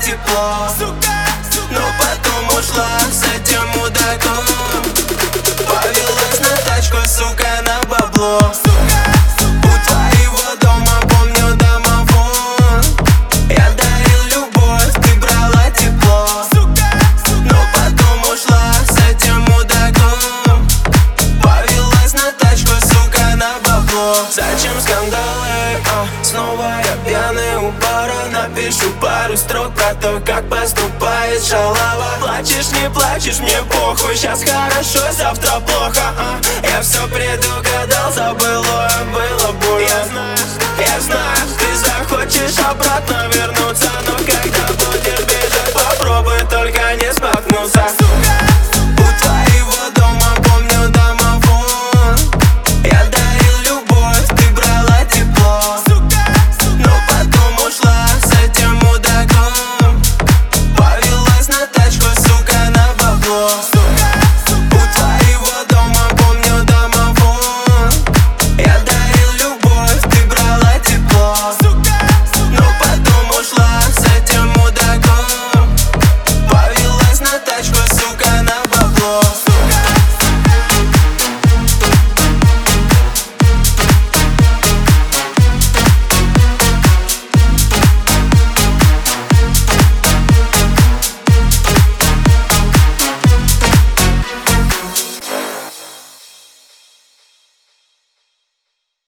тепло, но потом ушла с этим мудаком. Повелась на тачку, сука, на бабло. У твоего дома помню домофон. Я дарил любовь, ты брала тепло, но потом ушла с этим мудаком. Повелась на тачку, сука, на бабло. Зачем скандалы? Снова я пьяный у бара. Напишу пару строк про то, как поступает шалава. Плачешь, не плачешь, мне похуй. Сейчас хорошо, завтра плохо. Я все предугадал, забыло, было больно. Я знаю, ты захочешь обратно.